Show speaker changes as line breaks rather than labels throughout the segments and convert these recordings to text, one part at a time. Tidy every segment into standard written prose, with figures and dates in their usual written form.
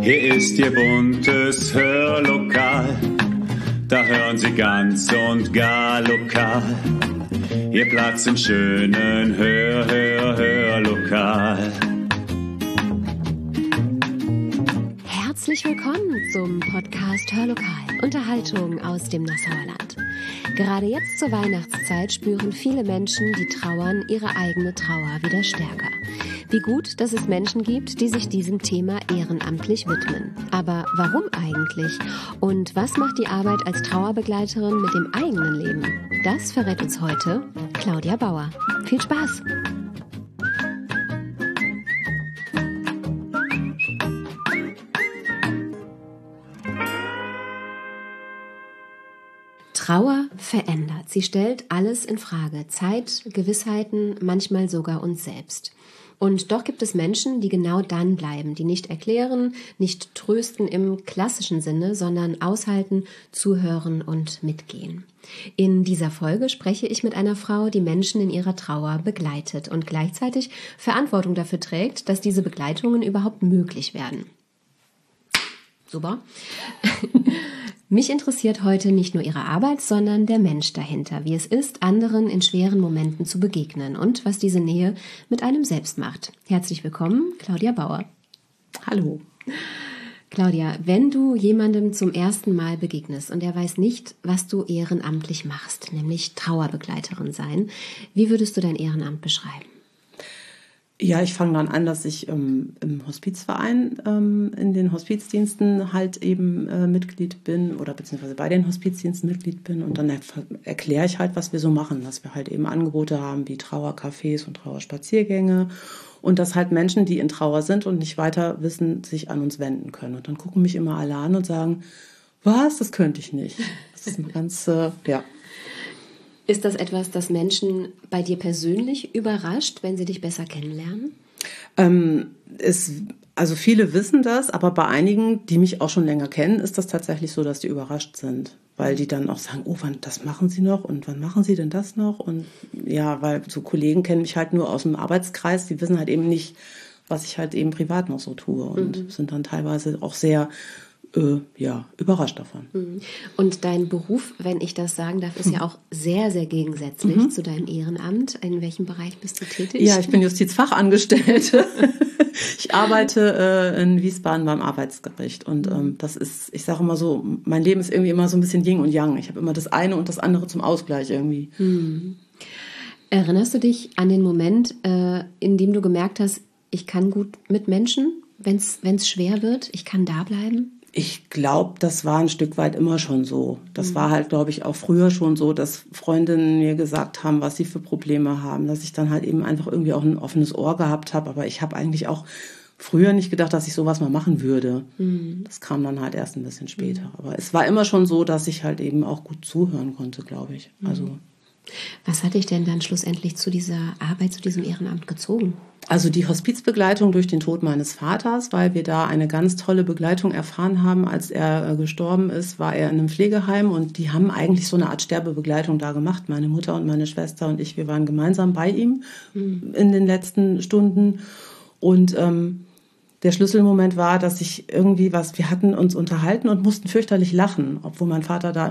Hier ist Ihr buntes Hörlokal, da hören Sie ganz und gar lokal. Ihr Platz im schönen Hörlokal.
Herzlich willkommen zum Podcast Hörlokal, Unterhaltung aus dem Nassauer Land. Gerade jetzt zur Weihnachtszeit spüren viele Menschen, die trauern, ihre eigene Trauer wieder stärker. Wie gut, dass es Menschen gibt, die sich diesem Thema ehrenamtlich widmen. Aber warum eigentlich? Und was macht die Arbeit als Trauerbegleiterin mit dem eigenen Leben? Das verrät uns heute Claudia Bauer. Viel Spaß! Trauer verändert. Sie stellt alles in Frage. Zeit, Gewissheiten, manchmal sogar uns selbst. Und doch gibt es Menschen, die genau dann bleiben, die nicht erklären, nicht trösten im klassischen Sinne, sondern aushalten, zuhören und mitgehen. In dieser Folge spreche ich mit einer Frau, die Menschen in ihrer Trauer begleitet und gleichzeitig Verantwortung dafür trägt, dass diese Begleitungen überhaupt möglich werden. Super. Mich interessiert heute nicht nur ihre Arbeit, sondern der Mensch dahinter, wie es ist, anderen in schweren Momenten zu begegnen und was diese Nähe mit einem selbst macht. Herzlich willkommen, Claudia Bauer.
Hallo.
Claudia, wenn du jemandem zum ersten Mal begegnest und er weiß nicht, was du ehrenamtlich machst, nämlich Trauerbegleiterin sein, wie würdest du dein Ehrenamt beschreiben?
Ja, ich fange dann an, dass ich im Hospizverein in den Hospizdiensten halt eben Mitglied bin oder beziehungsweise bei den Hospizdiensten Mitglied bin und dann erkläre ich halt, was wir so machen, dass wir halt eben Angebote haben wie Trauercafés und Trauerspaziergänge und dass halt Menschen, die in Trauer sind und nicht weiter wissen, sich an uns wenden können. Und dann gucken mich immer alle an und sagen, was, das könnte ich nicht. Das ist eine ganz, ja.
Ist das etwas, das Menschen bei dir persönlich überrascht, wenn sie dich besser kennenlernen?
Also viele wissen das, aber bei einigen, die mich auch schon länger kennen, ist das tatsächlich so, dass die überrascht sind. Weil die dann auch sagen, oh, das machen Sie noch und wann machen Sie denn das noch? Und ja, weil so Kollegen kennen mich halt nur aus dem Arbeitskreis, die wissen halt eben nicht, was ich halt eben privat noch so tue und sind dann teilweise auch sehr überrascht davon.
Und dein Beruf, wenn ich das sagen darf, ist ja auch sehr, sehr gegensätzlich zu deinem Ehrenamt. In welchem Bereich bist du tätig?
Ja, ich bin Justizfachangestellte. Ich arbeite in Wiesbaden beim Arbeitsgericht und das ist, ich sage immer so, mein Leben ist irgendwie immer so ein bisschen Yin und Yang. Ich habe immer das eine und das andere zum Ausgleich irgendwie.
Erinnerst du dich an den Moment, in dem du gemerkt hast, ich kann gut mit Menschen, wenn es schwer wird, ich kann da bleiben?
Ich glaube, das war ein Stück weit immer schon so. Das war halt, glaube ich, auch früher schon so, dass Freundinnen mir gesagt haben, was sie für Probleme haben, dass ich dann halt eben einfach irgendwie auch ein offenes Ohr gehabt habe. Aber ich habe eigentlich auch früher nicht gedacht, dass ich sowas mal machen würde. Das kam dann halt erst ein bisschen später. Aber es war immer schon so, dass ich halt eben auch gut zuhören konnte, glaube ich. Also
was hat dich denn dann schlussendlich zu dieser Arbeit, zu diesem Ehrenamt gezogen?
Also die Hospizbegleitung durch den Tod meines Vaters, weil wir da eine ganz tolle Begleitung erfahren haben. Als er gestorben ist, war er in einem Pflegeheim und die haben eigentlich so eine Art Sterbebegleitung da gemacht. Meine Mutter und meine Schwester und ich, wir waren gemeinsam bei ihm in den letzten Stunden. Und der Schlüsselmoment war, dass ich irgendwie wir hatten uns unterhalten und mussten fürchterlich lachen, obwohl mein Vater da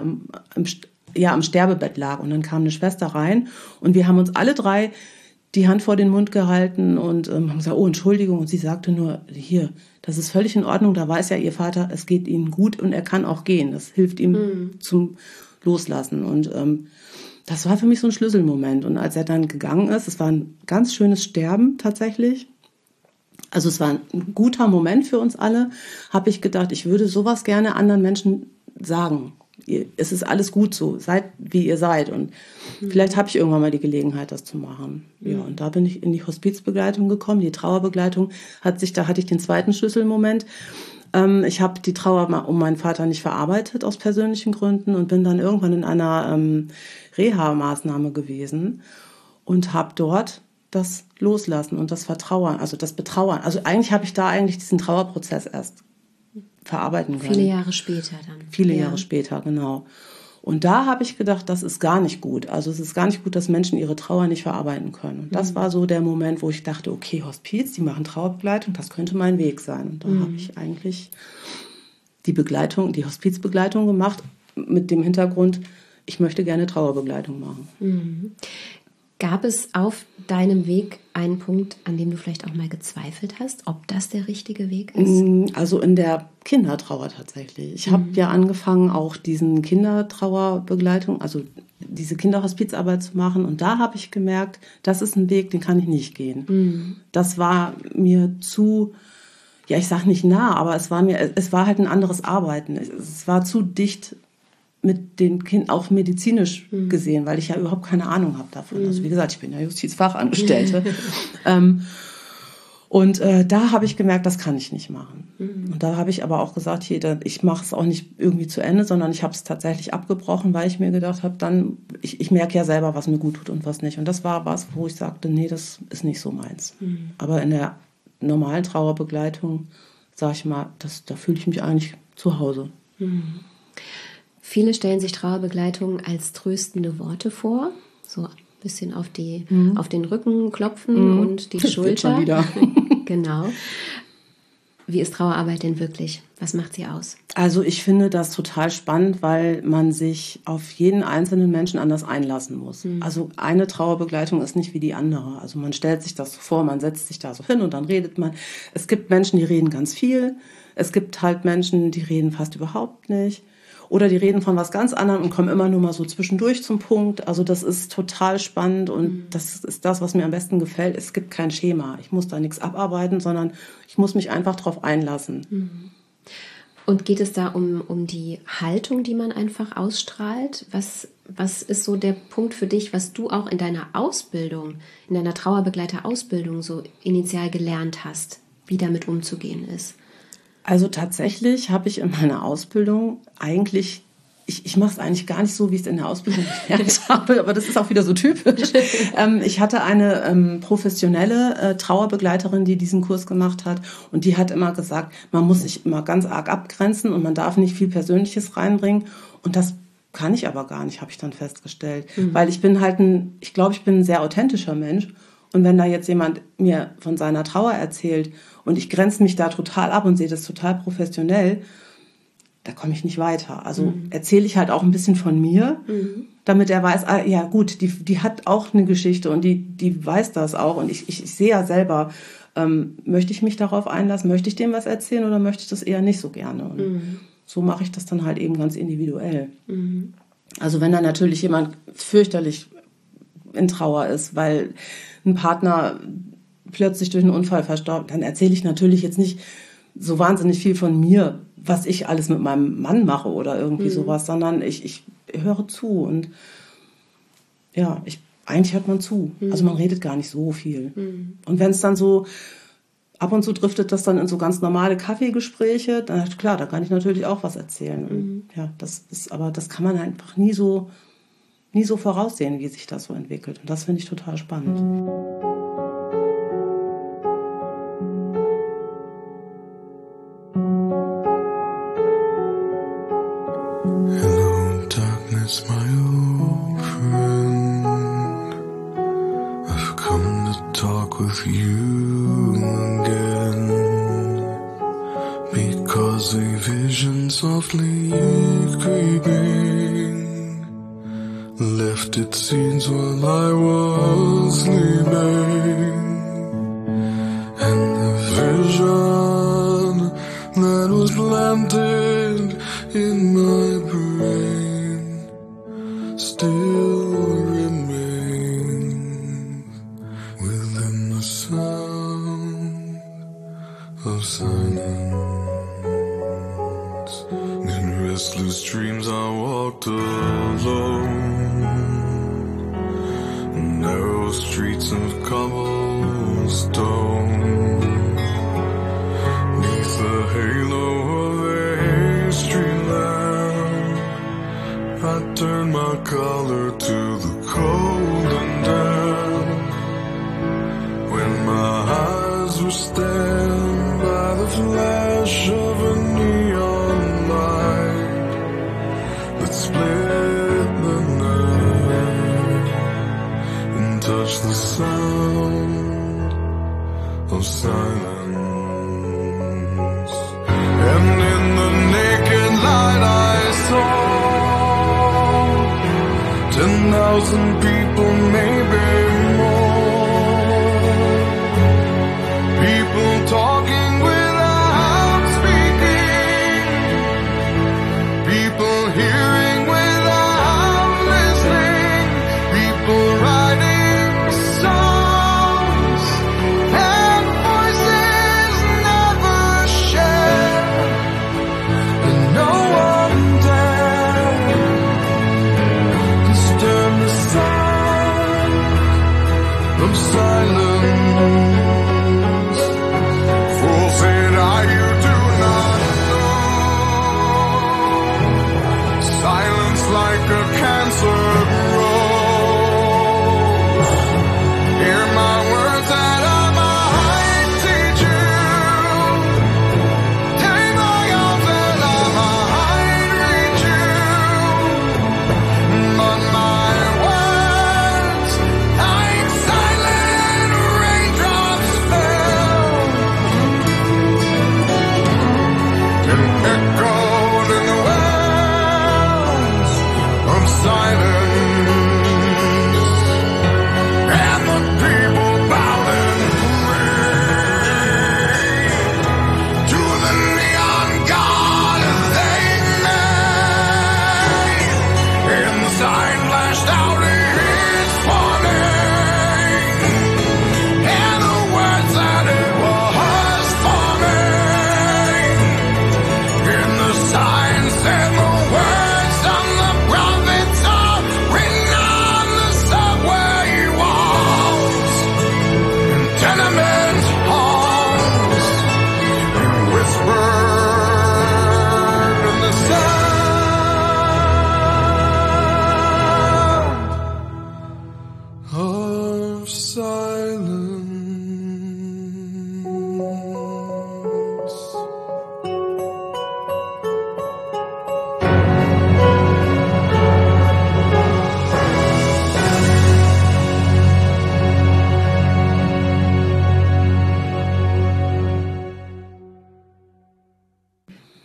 am Sterbebett lag. Und dann kam eine Schwester rein und wir haben uns alle drei die Hand vor den Mund gehalten und haben gesagt, oh, Entschuldigung. Und sie sagte nur, hier, das ist völlig in Ordnung, da weiß ja Ihr Vater, es geht Ihnen gut und er kann auch gehen. Das hilft ihm zum Loslassen. Und das war für mich so ein Schlüsselmoment. Und als er dann gegangen ist, es war ein ganz schönes Sterben tatsächlich. Also es war ein guter Moment für uns alle, habe ich gedacht, ich würde sowas gerne anderen Menschen sagen. Es ist alles gut so, seid wie ihr seid und vielleicht habe ich irgendwann mal die Gelegenheit, das zu machen. Ja, und da bin ich in die Hospizbegleitung gekommen, die Trauerbegleitung da hatte ich den zweiten Schlüsselmoment. Ich habe die Trauer um meinen Vater nicht verarbeitet aus persönlichen Gründen und bin dann irgendwann in einer Reha-Maßnahme gewesen und habe dort das Loslassen und das Vertrauern, also das Betrauern. Also eigentlich habe ich da diesen Trauerprozess erst verarbeiten können.
Viele Jahre später dann.
Viele Jahre später, genau. Und da habe ich gedacht, das ist gar nicht gut. Also es ist gar nicht gut, dass Menschen ihre Trauer nicht verarbeiten können. Und das war so der Moment, wo ich dachte, okay, Hospiz, die machen Trauerbegleitung, das könnte mein Weg sein. Und dann habe ich eigentlich die Hospizbegleitung gemacht mit dem Hintergrund, ich möchte gerne Trauerbegleitung machen.
Gab es auf deinem Weg einen Punkt, an dem du vielleicht auch mal gezweifelt hast, ob das der richtige Weg ist?
Also in der Kindertrauer tatsächlich. Ich habe ja angefangen, auch diesen Kindertrauerbegleitung, also diese Kinderhospizarbeit zu machen. Und da habe ich gemerkt, das ist ein Weg, den kann ich nicht gehen. Das war mir zu, ja, ich sage nicht nah, aber es war halt ein anderes Arbeiten. Es war zu dicht mit den Kindern, auch medizinisch gesehen, weil ich ja überhaupt keine Ahnung habe davon. Also wie gesagt, ich bin ja Justizfachangestellte. Und da habe ich gemerkt, das kann ich nicht machen. Und da habe ich aber auch gesagt, ich mache es auch nicht irgendwie zu Ende, sondern ich habe es tatsächlich abgebrochen, weil ich mir gedacht habe, ich merke ja selber, was mir gut tut und was nicht. Und das war was, wo ich sagte, nee, das ist nicht so meins. Aber in der normalen Trauerbegleitung, sage ich mal, da fühle ich mich eigentlich zu Hause.
Viele stellen sich Trauerbegleitung als tröstende Worte vor, so ein bisschen auf den Rücken klopfen und die Schulter.
Schon wieder.
Genau. Wie ist Trauerarbeit denn wirklich? Was macht sie aus?
Also ich finde das total spannend, weil man sich auf jeden einzelnen Menschen anders einlassen muss. Also eine Trauerbegleitung ist nicht wie die andere. Also man stellt sich das so vor, man setzt sich da so hin und dann redet man. Es gibt Menschen, die reden ganz viel. Es gibt halt Menschen, die reden fast überhaupt nicht. Oder die reden von was ganz anderem und kommen immer nur mal so zwischendurch zum Punkt. Also das ist total spannend und das ist das, was mir am besten gefällt. Es gibt kein Schema. Ich muss da nichts abarbeiten, sondern ich muss mich einfach drauf einlassen.
Und geht es da um die Haltung, die man einfach ausstrahlt? Was ist so der Punkt für dich, was du auch in deiner Ausbildung, in deiner Trauerbegleiterausbildung so initial gelernt hast, wie damit umzugehen ist?
Also tatsächlich habe ich in meiner Ausbildung eigentlich, ich mache es eigentlich gar nicht so, wie ich es in der Ausbildung gelernt habe, aber das ist auch wieder so typisch. Ich hatte eine professionelle Trauerbegleiterin, die diesen Kurs gemacht hat und die hat immer gesagt, man muss sich immer ganz arg abgrenzen und man darf nicht viel Persönliches reinbringen und das kann ich aber gar nicht, habe ich dann festgestellt, weil ich bin halt ich glaube, ich bin ein sehr authentischer Mensch. Und wenn da jetzt jemand mir von seiner Trauer erzählt und ich grenze mich da total ab und sehe das total professionell, da komme ich nicht weiter. Also erzähle ich halt auch ein bisschen von mir, damit er weiß, ja gut, die hat auch eine Geschichte und die weiß das auch. Und ich sehe ja selber, möchte ich mich darauf einlassen, möchte ich dem was erzählen oder möchte ich das eher nicht so gerne? Und so mache ich das dann halt eben ganz individuell. Also wenn da natürlich jemand fürchterlich in Trauer ist, weil ein Partner plötzlich durch einen Unfall verstorben, dann erzähle ich natürlich jetzt nicht so wahnsinnig viel von mir, was ich alles mit meinem Mann mache oder irgendwie sowas, sondern ich höre zu und ja, eigentlich hört man zu. Also man redet gar nicht so viel. Und wenn es dann so ab und zu driftet das dann in so ganz normale Kaffeegespräche, dann klar, da kann ich natürlich auch was erzählen. Und ja, aber das kann man einfach nie so voraussehen, wie sich das so entwickelt. Und das finde ich total spannend.
Hello, darkness, my old friend. I've come to talk with you again. Because a vision softly creeping left its seeds while I was sleeping, and the vision that was planted in my brain still remains within the sound of silence. In restless dreams I walked alone, narrow streets of cobblestone, neath the halo of a street lamp. I turned my collar to the cold and damp, when my eyes were stabbed by the flash of a neon light that split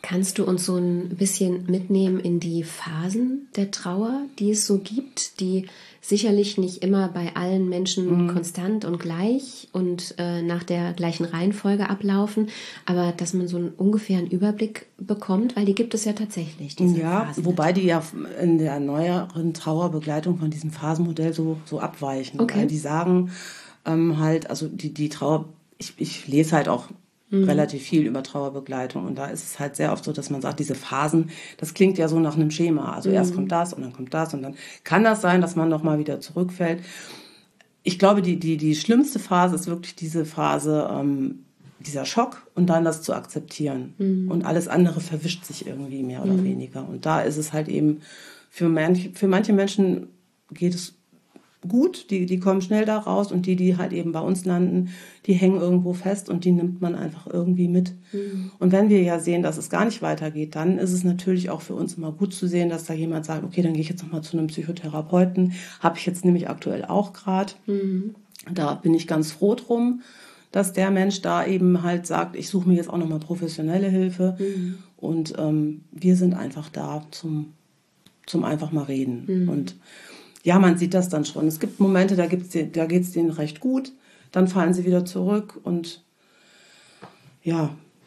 Kannst du uns so ein bisschen mitnehmen in die Phasen der Trauer, die es so gibt, die sicherlich nicht immer bei allen Menschen konstant und gleich und nach der gleichen Reihenfolge ablaufen, aber dass man so einen ungefähren Überblick bekommt, weil die gibt es ja tatsächlich, diese Phasen.
Wobei die ja in der neueren Trauerbegleitung von diesem Phasenmodell so abweichen.
Okay.
Weil die sagen halt, also die Trauer, ich lese halt auch relativ viel über Trauerbegleitung und da ist es halt sehr oft so, dass man sagt, diese Phasen, das klingt ja so nach einem Schema. Also erst kommt das und dann kommt das und dann kann das sein, dass man nochmal wieder zurückfällt. Ich glaube, die schlimmste Phase ist wirklich diese Phase, dieser Schock und dann das zu akzeptieren. Und alles andere verwischt sich irgendwie mehr oder weniger. Und da ist es halt eben, für manche Menschen geht es gut, die kommen schnell da raus und die halt eben bei uns landen, die hängen irgendwo fest und die nimmt man einfach irgendwie mit. Und wenn wir ja sehen, dass es gar nicht weitergeht, dann ist es natürlich auch für uns immer gut zu sehen, dass da jemand sagt, okay, dann gehe ich jetzt nochmal zu einem Psychotherapeuten, habe ich jetzt nämlich aktuell auch gerade. Da bin ich ganz froh drum, dass der Mensch da eben halt sagt, ich suche mir jetzt auch nochmal professionelle Hilfe und wir sind einfach da zum einfach mal reden. Und ja, man sieht das dann schon. Es gibt Momente, da geht es denen recht gut, dann fallen sie wieder zurück und ja.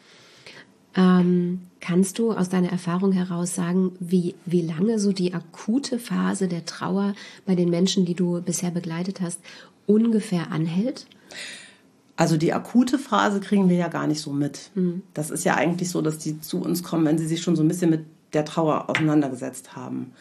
Kannst du aus deiner Erfahrung heraus sagen, wie lange so die akute Phase der Trauer bei den Menschen, die du bisher begleitet hast, ungefähr anhält?
Also die akute Phase kriegen wir ja gar nicht so mit. Das ist ja eigentlich so, dass die zu uns kommen, wenn sie sich schon so ein bisschen mit der Trauer auseinandergesetzt haben.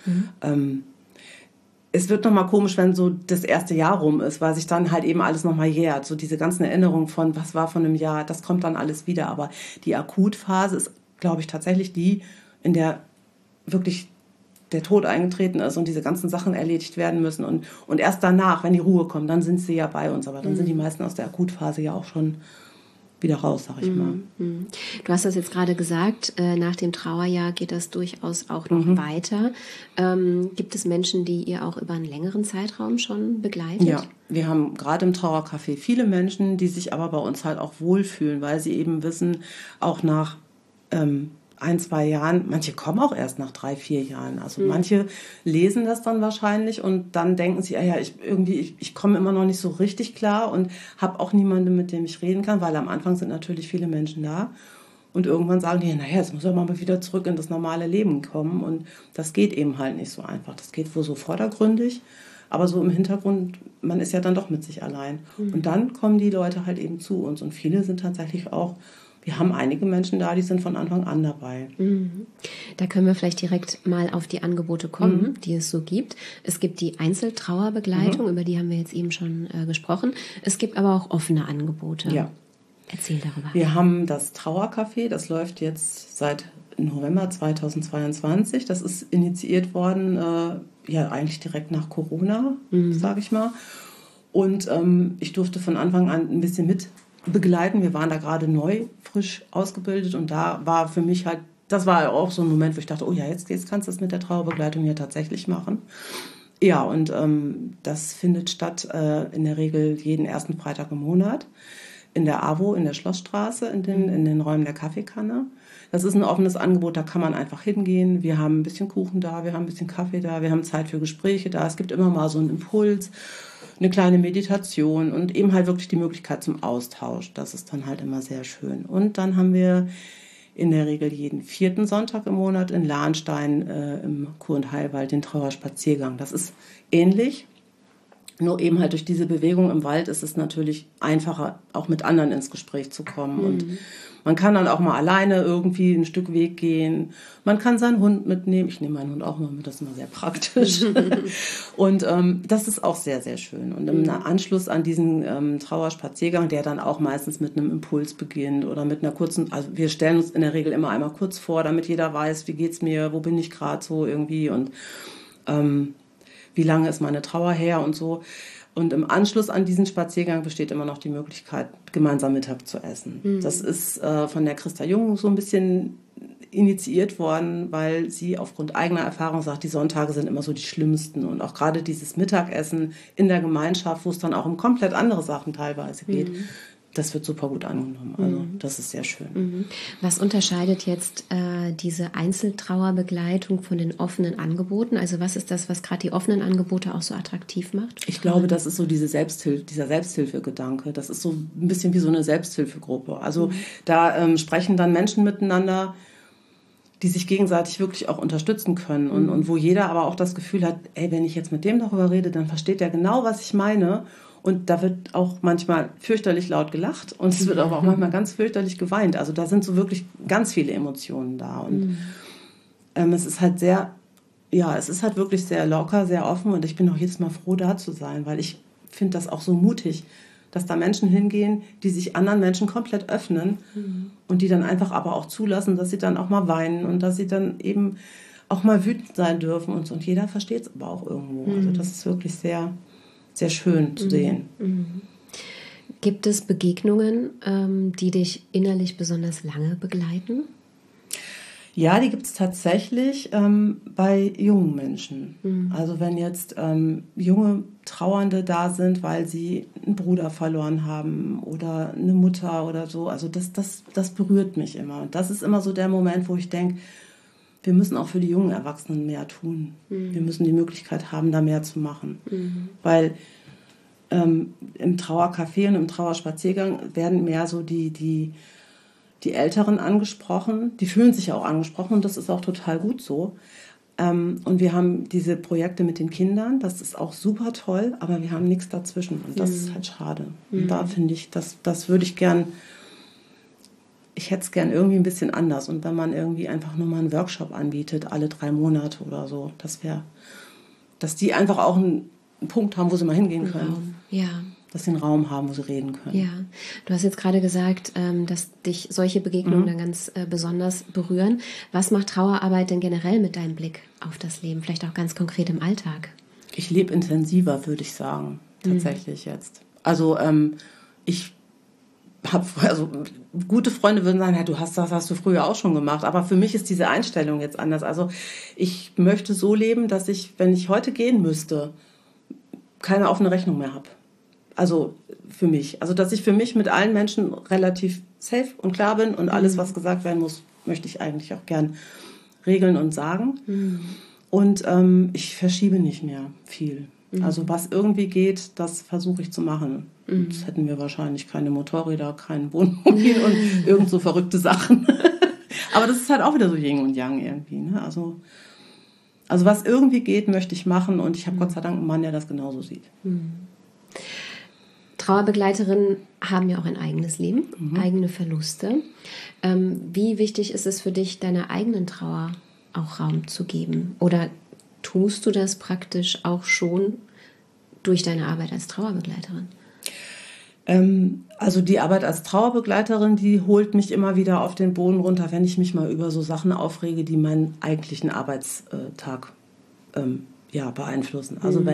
Es wird nochmal komisch, wenn so das erste Jahr rum ist, weil sich dann halt eben alles nochmal jährt. So diese ganzen Erinnerungen von, was war von einem Jahr, das kommt dann alles wieder. Aber die Akutphase ist, glaube ich, tatsächlich die, in der wirklich der Tod eingetreten ist und diese ganzen Sachen erledigt werden müssen. Und erst danach, wenn die Ruhe kommt, dann sind sie ja bei uns. Aber dann sind die meisten aus der Akutphase ja auch schon wieder raus, sag ich mal.
Du hast das jetzt gerade gesagt, nach dem Trauerjahr geht das durchaus auch noch weiter. Gibt es Menschen, die ihr auch über einen längeren Zeitraum schon begleitet?
Ja, wir haben gerade im Trauercafé viele Menschen, die sich aber bei uns halt auch wohlfühlen, weil sie eben wissen, auch nach 1-2 Jahren, manche kommen auch erst nach 3-4 Jahren. Also manche lesen das dann wahrscheinlich und dann denken sie, ich komme immer noch nicht so richtig klar und habe auch niemanden, mit dem ich reden kann, weil am Anfang sind natürlich viele Menschen da und irgendwann sagen die, jetzt muss er mal wieder zurück in das normale Leben kommen und das geht eben halt nicht so einfach. Das geht wohl so vordergründig, aber so im Hintergrund, man ist ja dann doch mit sich allein. Und dann kommen die Leute halt eben zu uns und viele sind tatsächlich auch, wir haben einige Menschen da, die sind von Anfang an dabei.
Da können wir vielleicht direkt mal auf die Angebote kommen, die es so gibt. Es gibt die Einzeltrauerbegleitung, über die haben wir jetzt eben schon gesprochen. Es gibt aber auch offene Angebote.
Ja.
Erzähl darüber.
Wir haben das Trauercafé, das läuft jetzt seit November 2022. Das ist initiiert worden, eigentlich direkt nach Corona, sage ich mal. Und ich durfte von Anfang an ein bisschen mit begleiten. Wir waren da gerade neu, frisch ausgebildet und da war für mich halt, das war auch so ein Moment, wo ich dachte, jetzt kannst du das mit der Trauerbegleitung ja tatsächlich machen. Ja, und das findet statt in der Regel jeden ersten Freitag im Monat in der AWO, in der Schlossstraße, in den Räumen der Kaffeekanne. Das ist ein offenes Angebot, da kann man einfach hingehen. Wir haben ein bisschen Kuchen da, wir haben ein bisschen Kaffee da, wir haben Zeit für Gespräche da. Es gibt immer mal so einen Impuls, eine kleine Meditation und eben halt wirklich die Möglichkeit zum Austausch. Das ist dann halt immer sehr schön. Und dann haben wir in der Regel jeden 4. Sonntag im Monat in Lahnstein im Kur- und Heilwald den Trauerspaziergang. Das ist ähnlich, nur eben halt durch diese Bewegung im Wald ist es natürlich einfacher, auch mit anderen ins Gespräch zu kommen. Und man kann dann auch mal alleine irgendwie ein Stück Weg gehen. Man kann seinen Hund mitnehmen. Ich nehme meinen Hund auch mal mit, das ist immer sehr praktisch. Und das ist auch sehr, sehr schön. Und im Anschluss an diesen Trauerspaziergang, der dann auch meistens mit einem Impuls beginnt oder mit einer kurzen, also wir stellen uns in der Regel immer einmal kurz vor, damit jeder weiß, wie geht's mir, wo bin ich gerade so irgendwie und wie lange ist meine Trauer her und so. Und im Anschluss an diesen Spaziergang besteht immer noch die Möglichkeit, gemeinsam Mittag zu essen. Das ist von der Christa Jung so ein bisschen initiiert worden, weil sie aufgrund eigener Erfahrung sagt, die Sonntage sind immer so die schlimmsten. Und auch gerade dieses Mittagessen in der Gemeinschaft, wo es dann auch um komplett andere Sachen teilweise geht, das wird super gut angenommen. Also das ist sehr schön.
Was unterscheidet jetzt diese Einzeltrauerbegleitung von den offenen Angeboten? Also was ist das, was gerade die offenen Angebote auch so attraktiv macht?
Ich glaube, das ist so dieser Selbsthilfegedanke. Das ist so ein bisschen wie so eine Selbsthilfegruppe. Also da sprechen dann Menschen miteinander, die sich gegenseitig wirklich auch unterstützen können und wo jeder aber auch das Gefühl hat, ey, wenn ich jetzt mit dem darüber rede, dann versteht er genau, was ich meine. Und da wird auch manchmal fürchterlich laut gelacht und es wird aber auch manchmal ganz fürchterlich geweint. Also da sind so wirklich ganz viele Emotionen da. Und es ist halt wirklich sehr locker, sehr offen und ich bin auch jedes Mal froh, da zu sein, weil ich finde das auch so mutig, dass da Menschen hingehen, die sich anderen Menschen komplett öffnen und die dann einfach aber auch zulassen, dass sie dann auch mal weinen und dass sie dann eben auch mal wütend sein dürfen und so. Und jeder versteht es aber auch irgendwo. Also das ist wirklich sehr, sehr schön zu sehen.
Gibt es Begegnungen, die dich innerlich besonders lange begleiten?
Ja, die gibt es tatsächlich bei jungen Menschen. Also wenn jetzt junge Trauernde da sind, weil sie einen Bruder verloren haben oder eine Mutter oder so, also das berührt mich immer. Und das ist immer so der Moment, wo ich denke, wir müssen auch für die jungen Erwachsenen mehr tun. Wir müssen die Möglichkeit haben, da mehr zu machen. Weil im Trauercafé und im Trauerspaziergang werden mehr so die Älteren angesprochen. Die fühlen sich auch angesprochen und das ist auch total gut so. Und wir haben diese Projekte mit den Kindern, das ist auch super toll, aber wir haben nichts dazwischen und das ist halt schade. Und da finde ich, das würde ich gern, ich hätte es gern irgendwie ein bisschen anders. Und wenn man irgendwie einfach nur mal einen Workshop anbietet, alle 3 Monate oder so, dass die einfach auch einen Punkt haben, wo sie mal hingehen können.
Ja.
Dass sie einen Raum haben, wo sie reden können.
Ja, du hast jetzt gerade gesagt, dass dich solche Begegnungen dann ganz besonders berühren. Was macht Trauerarbeit denn generell mit deinem Blick auf das Leben? Vielleicht auch ganz konkret im Alltag?
Ich lebe intensiver, würde ich sagen, tatsächlich jetzt. Also ich habe, also gute Freunde würden sagen, ja, das hast du früher auch schon gemacht. Aber für mich ist diese Einstellung jetzt anders. Also ich möchte so leben, dass ich, wenn ich heute gehen müsste, keine offene Rechnung mehr habe. Also für mich. Also dass ich für mich mit allen Menschen relativ safe und klar bin und alles, was gesagt werden muss, möchte ich eigentlich auch gern regeln und sagen. Und ich verschiebe nicht mehr viel. Also was irgendwie geht, das versuche ich zu machen. Jetzt hätten wir wahrscheinlich keine Motorräder, kein Wohnmobil und irgend so verrückte Sachen. Aber das ist halt auch wieder so Yin und Yang irgendwie. Ne? Also was irgendwie geht, möchte ich machen und ich habe Gott sei Dank einen Mann, der das genauso sieht.
Trauerbegleiterinnen haben ja auch ein eigenes Leben, eigene Verluste. Wie wichtig ist es für dich, deiner eigenen Trauer auch Raum zu geben? Oder tust du das praktisch auch schon durch deine Arbeit als Trauerbegleiterin?
Also die Arbeit als Trauerbegleiterin, die holt mich immer wieder auf den Boden runter, wenn ich mich mal über so Sachen aufrege, die meinen eigentlichen Arbeitstag beeinflussen. Also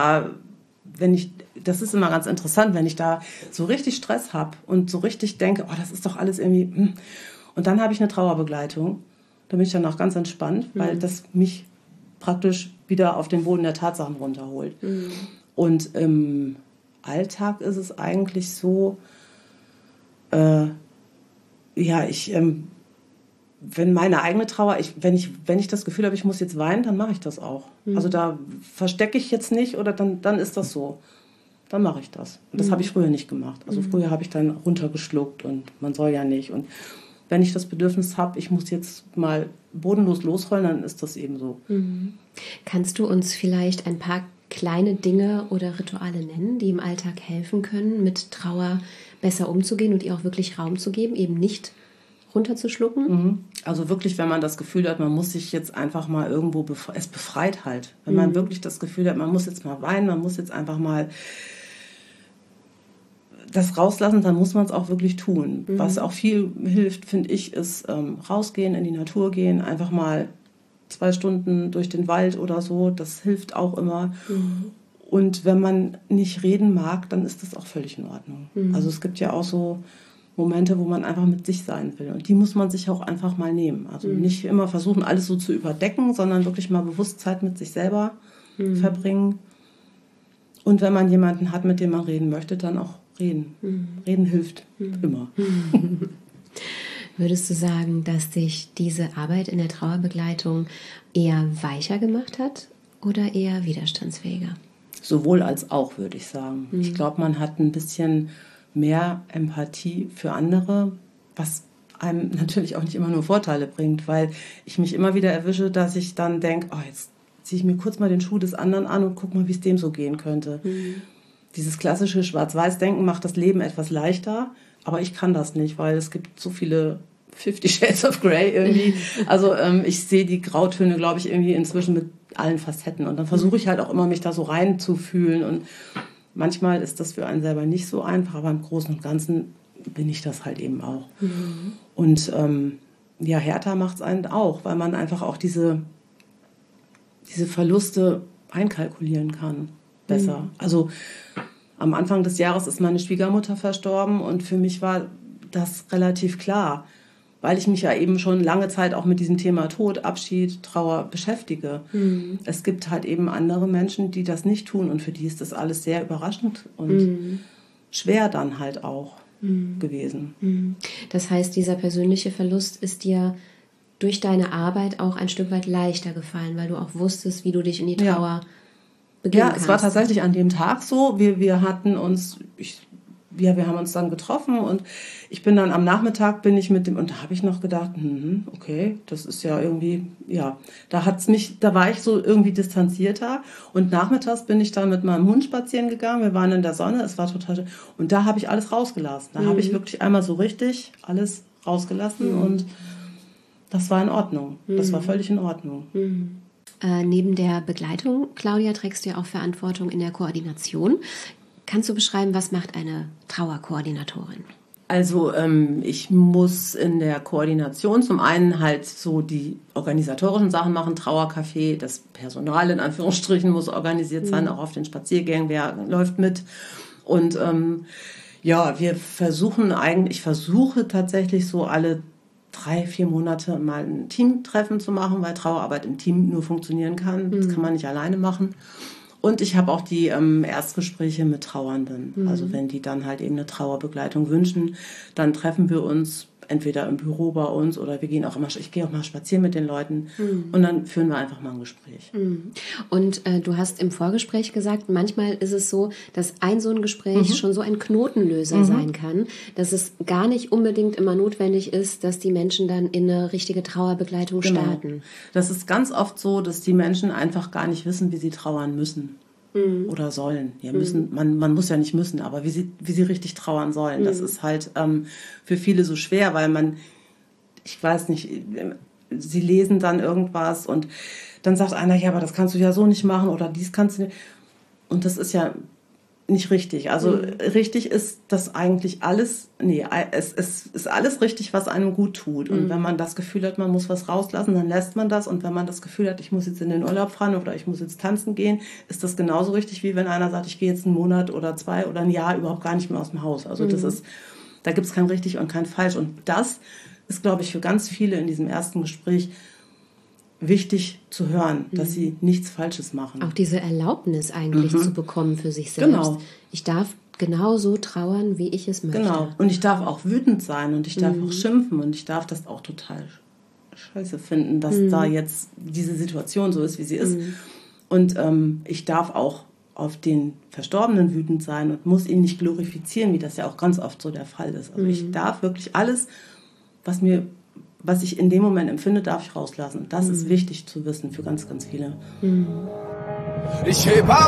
das ist immer ganz interessant, wenn ich da so richtig Stress habe und so richtig denke, oh, das ist doch alles irgendwie, und dann habe ich eine Trauerbegleitung, da bin ich dann auch ganz entspannt, weil das mich praktisch wieder auf den Boden der Tatsachen runterholt. Und im Alltag ist es eigentlich so, wenn meine eigene Trauer, wenn ich das Gefühl habe, ich muss jetzt weinen, dann mache ich das auch. Also da verstecke ich jetzt nicht oder dann ist das so. Dann mache ich das. Und das habe ich früher nicht gemacht. Also früher habe ich dann runtergeschluckt und man soll ja nicht. Und wenn ich das Bedürfnis habe, ich muss jetzt mal bodenlos losrollen, dann ist das eben so.
Kannst du uns vielleicht ein paar kleine Dinge oder Rituale nennen, die im Alltag helfen können, mit Trauer besser umzugehen und ihr auch wirklich Raum zu geben, eben nicht runterzuschlucken?
Also wirklich, wenn man das Gefühl hat, man muss sich jetzt einfach mal irgendwo, es befreit halt. Wenn man wirklich das Gefühl hat, man muss jetzt mal weinen, man muss jetzt einfach mal das rauslassen, dann muss man es auch wirklich tun. Was auch viel hilft, finde ich, ist rausgehen, in die Natur gehen, einfach mal 2 Stunden durch den Wald oder so, das hilft auch immer. Und wenn man nicht reden mag, dann ist das auch völlig in Ordnung. Also es gibt ja auch so Momente, wo man einfach mit sich sein will. Und die muss man sich auch einfach mal nehmen. Also nicht immer versuchen, alles so zu überdecken, sondern wirklich mal bewusst Zeit mit sich selber verbringen. Und wenn man jemanden hat, mit dem man reden möchte, dann auch reden. Reden hilft immer.
Würdest du sagen, dass dich diese Arbeit in der Trauerbegleitung eher weicher gemacht hat oder eher widerstandsfähiger?
Sowohl als auch, würde ich sagen. Ich glaube, man hat ein bisschen mehr Empathie für andere, was einem natürlich auch nicht immer nur Vorteile bringt, weil ich mich immer wieder erwische, dass ich dann denke, oh, jetzt ziehe ich mir kurz mal den Schuh des anderen an und guck mal, wie es dem so gehen könnte. Dieses klassische Schwarz-Weiß-Denken macht das Leben etwas leichter, aber ich kann das nicht, weil es gibt so viele 50 Shades of Grey irgendwie. Also ich sehe die Grautöne, glaube ich, irgendwie inzwischen mit allen Facetten. Und dann versuche ich halt auch immer, mich da so reinzufühlen. Und manchmal ist das für einen selber nicht so einfach, aber im Großen und Ganzen bin ich das halt eben auch. Und ja, härter macht es einen auch, weil man einfach auch diese Verluste einkalkulieren kann. Besser. Also am Anfang des Jahres ist meine Schwiegermutter verstorben und für mich war das relativ klar, weil ich mich ja eben schon lange Zeit auch mit diesem Thema Tod, Abschied, Trauer beschäftige. Es gibt halt eben andere Menschen, die das nicht tun und für die ist das alles sehr überraschend und schwer dann halt auch gewesen.
Das heißt, dieser persönliche Verlust ist dir durch deine Arbeit auch ein Stück weit leichter gefallen, weil du auch wusstest, wie du dich in die Trauer beginnen kannst.
Es war tatsächlich an dem Tag so. Wir hatten uns, wir haben uns dann getroffen und ich bin dann am Nachmittag und da habe ich noch gedacht, okay, das ist ja irgendwie, ja, da war ich so irgendwie distanzierter und nachmittags bin ich dann mit meinem Hund spazieren gegangen, wir waren in der Sonne, es war total, und da habe ich alles rausgelassen. Da habe ich wirklich einmal so richtig alles rausgelassen und das war in Ordnung. Das war völlig in Ordnung.
Neben der Begleitung, Claudia, trägst du ja auch Verantwortung in der Koordination. Kannst du beschreiben, was macht eine Trauerkoordinatorin?
Also ich muss in der Koordination zum einen halt so die organisatorischen Sachen machen, Trauercafé, das Personal in Anführungsstrichen muss organisiert sein, auch auf den Spaziergängen, wer läuft mit. Und ich versuche tatsächlich so alle 3-4 Monate mal ein Teamtreffen zu machen, weil Trauerarbeit im Team nur funktionieren kann. Das kann man nicht alleine machen. Und ich habe auch die Erstgespräche mit Trauernden. Also wenn die dann halt eben eine Trauerbegleitung wünschen, dann treffen wir uns entweder im Büro bei uns oder ich gehe auch mal spazieren mit den Leuten und dann führen wir einfach mal ein Gespräch.
Und du hast im Vorgespräch gesagt, manchmal ist es so, dass so ein Gespräch schon so ein Knotenlöser sein kann, dass es gar nicht unbedingt immer notwendig ist, dass die Menschen dann in eine richtige Trauerbegleitung starten.
Das ist ganz oft so, dass die Menschen einfach gar nicht wissen, wie sie trauern müssen. Oder sollen. Ja, man muss ja nicht müssen, aber wie sie richtig trauern sollen, das ist halt für viele so schwer, weil ich weiß nicht, sie lesen dann irgendwas und dann sagt einer, ja, aber das kannst du ja so nicht machen oder dies kannst du nicht. Und das ist ja nicht richtig. Also richtig ist das eigentlich alles, es ist alles richtig, was einem gut tut. Und wenn man das Gefühl hat, man muss was rauslassen, dann lässt man das. Und wenn man das Gefühl hat, ich muss jetzt in den Urlaub fahren oder ich muss jetzt tanzen gehen, ist das genauso richtig, wie wenn einer sagt, ich gehe jetzt einen Monat oder 2 oder ein Jahr überhaupt gar nicht mehr aus dem Haus. Also da gibt es kein richtig und kein falsch. Und das ist, glaube ich, für ganz viele in diesem ersten Gespräch wichtig zu hören, dass sie nichts Falsches machen.
Auch diese Erlaubnis eigentlich zu bekommen für sich selbst.
Genau.
Ich darf genauso trauern, wie ich es möchte.
Genau. Und ich darf auch wütend sein und ich darf auch schimpfen und ich darf das auch total scheiße finden, dass da jetzt diese Situation so ist, wie sie ist. Und ich darf auch auf den Verstorbenen wütend sein und muss ihn nicht glorifizieren, wie das ja auch ganz oft so der Fall ist. Also ich darf wirklich alles, was ich in dem Moment empfinde, darf ich rauslassen. Und das ist wichtig zu wissen für ganz, ganz viele.
Ich heb ab,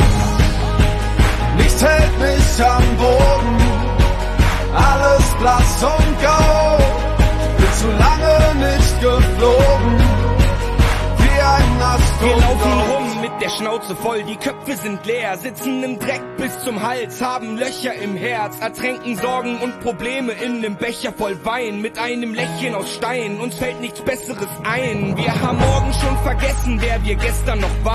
nichts hält mich am Boden, alles blass und grau, bin zu lange nicht geflogen, wie ein Astronaut.
Wir laufen rum mit der Schnauze voll, die Köpfe sind leer, sitzen im Dreck bis zum Hals, haben Löcher im Herz, ertränken Sorgen und Probleme in nem Becher voll Wein, mit einem Lächeln aus Stein, uns fällt nichts Besseres ein. Wir haben morgen schon vergessen, wer wir gestern noch waren,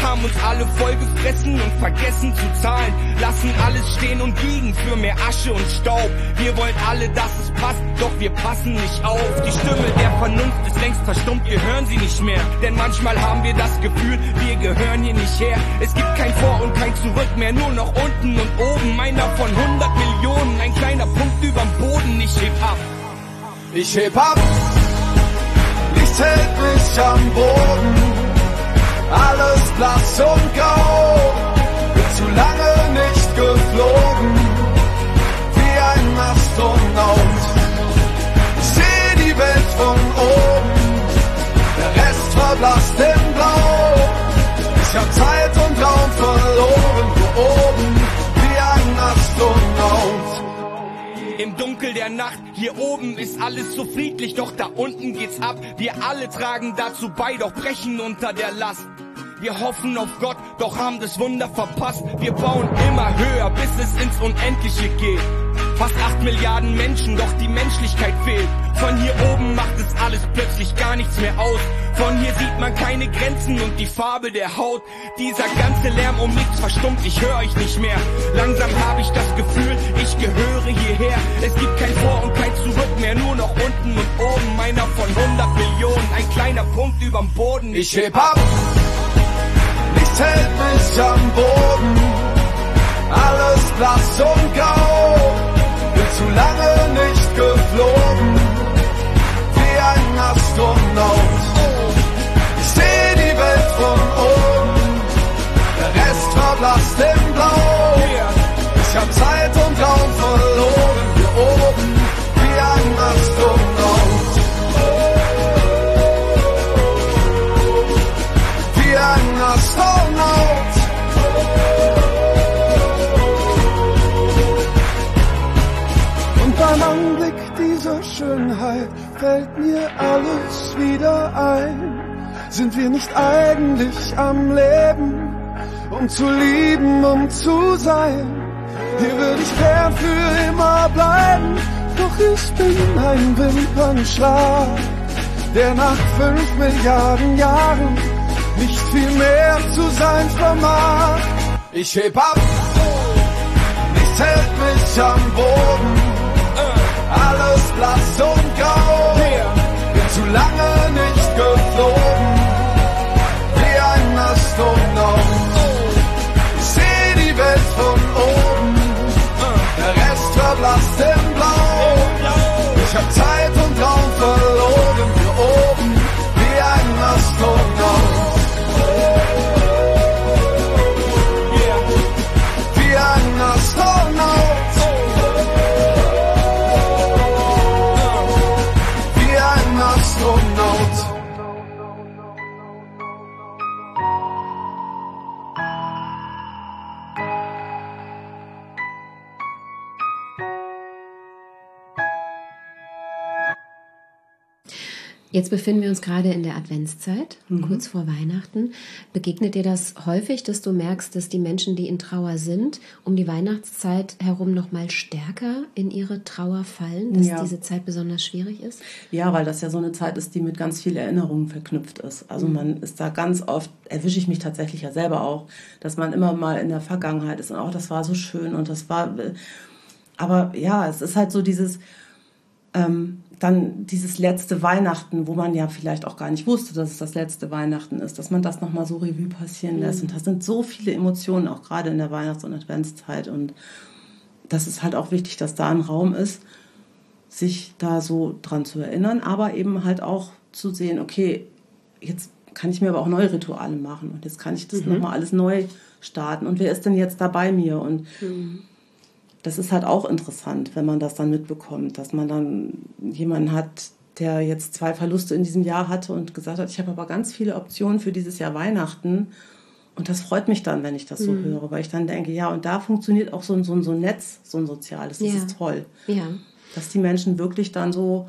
haben uns alle vollgefressen und vergessen zu zahlen, lassen alles stehen und liegen für mehr Asche und Staub. Wir wollen alle, dass es passt, doch wir passen nicht auf. Die Stimme der Vernunft ist längst verstummt, wir hören sie nicht mehr. Denn manchmal haben wir das Gefühl, wir gehören hier nicht her. Es gibt kein Vor und kein Zurück mehr, nur noch unten und oben. Einer von 100 Millionen, ein kleiner Punkt überm Boden. Ich heb ab.
Ich heb ab. Nichts hält mich am Boden. Alles blass und grau. Bin zu lange nicht geflogen. Wie ein Astronaut. Ich seh die Welt von oben. Der Rest verblasst in Blau. Ich hab Zeit und Raum verloren. Hier oben wie ein Astronaut.
Im Dunkel der Nacht, hier oben ist alles so friedlich, doch da unten geht's ab. Wir alle tragen dazu bei, doch brechen unter der Last. Wir hoffen auf Gott, doch haben das Wunder verpasst. Wir bauen immer höher, bis es ins Unendliche geht. Fast 8 Milliarden Menschen, doch die Menschlichkeit fehlt. Von hier oben macht es alles plötzlich gar nichts mehr aus. Von hier sieht man keine Grenzen und die Farbe der Haut. Dieser ganze Lärm um nichts verstummt, ich höre euch nicht mehr. Langsam habe ich das Gefühl, ich gehöre hierher. Es gibt kein Vor und kein Zurück mehr, nur noch unten und oben. Einer von 100 Millionen, ein kleiner Punkt überm Boden.
Ich heb ab, nichts hält mich am Boden. Alles blass und grau. Bin zu lange nicht geflogen, wie ein Astronaut. Ich seh die Welt von oben, der Rest verblasst in Blau. Ich hab Zeit und Raum verloren, hier oben, wie ein Astronaut. Wie ein Astronaut. Beim Anblick dieser Schönheit fällt mir alles wieder ein. Sind wir nicht eigentlich am Leben, um zu lieben, um zu sein? Hier würde ich gern für immer bleiben, doch ich bin ein Wimpernschlag, der nach 5 Milliarden Jahren nicht viel mehr zu sein vermag. Ich heb ab, nichts hält mich am Boden. Alles blass und grau. Bin zu lange nicht geflogen, wie ein Astronaut. Ich seh die Welt von oben, der Rest verblasst in Blau. Ich hab Zeit und Raum verloren, hier oben, wie ein Astronaut. Wie ein Astronaut.
Jetzt befinden wir uns gerade in der Adventszeit, kurz vor Weihnachten. Begegnet dir das häufig, dass du merkst, dass die Menschen, die in Trauer sind, um die Weihnachtszeit herum noch mal stärker in ihre Trauer fallen, dass diese Zeit besonders schwierig ist?
Ja, weil das ja so eine Zeit ist, die mit ganz vielen Erinnerungen verknüpft ist. Also man ist da ganz oft, erwische ich mich tatsächlich ja selber auch, dass man immer mal in der Vergangenheit ist und auch das war so schön und das war, aber ja, es ist halt so dieses, dann dieses letzte Weihnachten, wo man ja vielleicht auch gar nicht wusste, dass es das letzte Weihnachten ist, dass man das nochmal so Revue passieren lässt. Und das sind so viele Emotionen, auch gerade in der Weihnachts- und Adventszeit. Und das ist halt auch wichtig, dass da ein Raum ist, sich da so dran zu erinnern, aber eben halt auch zu sehen, okay, jetzt kann ich mir aber auch neue Rituale machen und jetzt kann ich das nochmal alles neu starten. Und wer ist denn jetzt da bei mir? Und das ist halt auch interessant, wenn man das dann mitbekommt, dass man dann jemanden hat, der jetzt 2 Verluste in diesem Jahr hatte und gesagt hat, ich habe aber ganz viele Optionen für dieses Jahr Weihnachten. Und das freut mich dann, wenn ich das so höre, weil ich dann denke, ja, und da funktioniert auch so ein Netz, so ein soziales, das ist toll.
Ja.
Dass die Menschen wirklich dann so,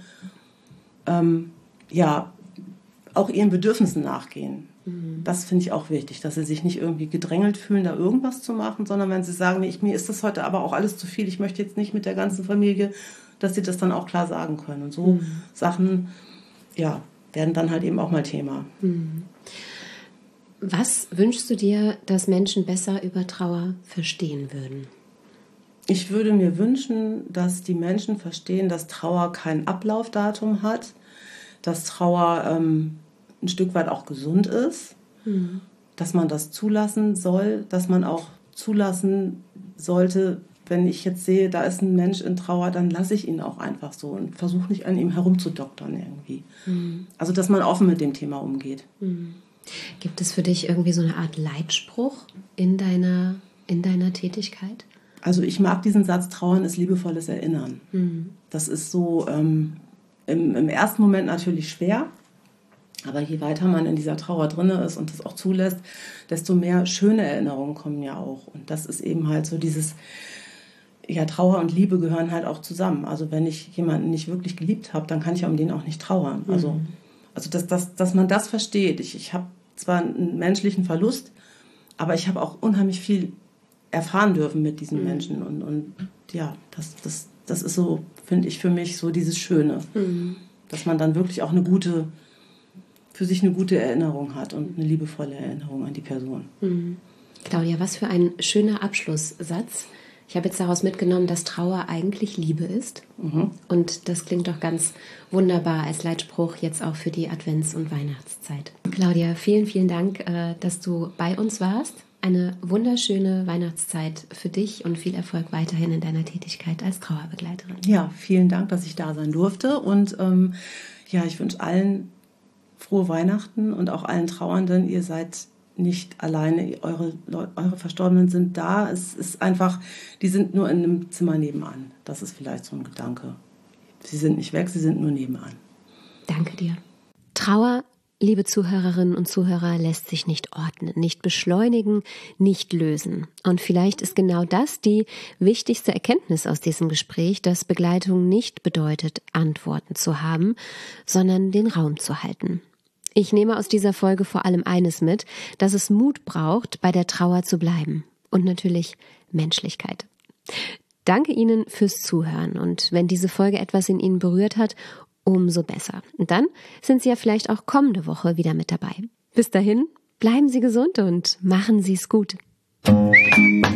auch ihren Bedürfnissen nachgehen. Das finde ich auch wichtig, dass sie sich nicht irgendwie gedrängelt fühlen, da irgendwas zu machen, sondern wenn sie sagen, nee, mir ist das heute aber auch alles zu viel, ich möchte jetzt nicht mit der ganzen Familie, dass sie das dann auch klar sagen können. Und so Sachen, werden dann halt eben auch mal Thema.
Was wünschst du dir, dass Menschen besser über Trauer verstehen würden?
Ich würde mir wünschen, dass die Menschen verstehen, dass Trauer kein Ablaufdatum hat, dass Trauer ein Stück weit auch gesund ist, dass man das zulassen soll, dass man auch zulassen sollte, wenn ich jetzt sehe, da ist ein Mensch in Trauer, dann lasse ich ihn auch einfach so und versuche nicht an ihm herumzudoktern irgendwie. Also, dass man offen mit dem Thema umgeht.
Gibt es für dich irgendwie so eine Art Leitspruch in deiner Tätigkeit?
Also ich mag diesen Satz, Trauern ist liebevolles Erinnern. Das ist so im ersten Moment natürlich schwer, aber je weiter man in dieser Trauer drin ist und das auch zulässt, desto mehr schöne Erinnerungen kommen ja auch. Und das ist eben halt so dieses, ja, Trauer und Liebe gehören halt auch zusammen. Also wenn ich jemanden nicht wirklich geliebt habe, dann kann ich um den auch nicht trauern. Also dass man das versteht. Ich habe zwar einen menschlichen Verlust, aber ich habe auch unheimlich viel erfahren dürfen mit diesen Menschen. Und ja, das ist so, finde ich, für mich so dieses Schöne. Dass man dann wirklich auch für sich eine gute Erinnerung hat und eine liebevolle Erinnerung an die Person.
Claudia, was für ein schöner Abschlusssatz. Ich habe jetzt daraus mitgenommen, dass Trauer eigentlich Liebe ist. Und das klingt doch ganz wunderbar als Leitspruch jetzt auch für die Advents- und Weihnachtszeit. Claudia, vielen, vielen Dank, dass du bei uns warst. Eine wunderschöne Weihnachtszeit für dich und viel Erfolg weiterhin in deiner Tätigkeit als Trauerbegleiterin.
Ja, vielen Dank, dass ich da sein durfte. Und ja, ich wünsche allen frohe Weihnachten und auch allen Trauernden. Ihr seid nicht alleine, eure Verstorbenen sind da. Es ist einfach, die sind nur in einem Zimmer nebenan. Das ist vielleicht so ein Gedanke. Sie sind nicht weg, sie sind nur nebenan.
Danke dir. Trauer, liebe Zuhörerinnen und Zuhörer, lässt sich nicht ordnen, nicht beschleunigen, nicht lösen. Und vielleicht ist genau das die wichtigste Erkenntnis aus diesem Gespräch, dass Begleitung nicht bedeutet, Antworten zu haben, sondern den Raum zu halten. Ich nehme aus dieser Folge vor allem eines mit, dass es Mut braucht, bei der Trauer zu bleiben. Und natürlich Menschlichkeit. Danke Ihnen fürs Zuhören. Und wenn diese Folge etwas in Ihnen berührt hat, umso besser. Und dann sind Sie ja vielleicht auch kommende Woche wieder mit dabei. Bis dahin, bleiben Sie gesund und machen Sie es gut.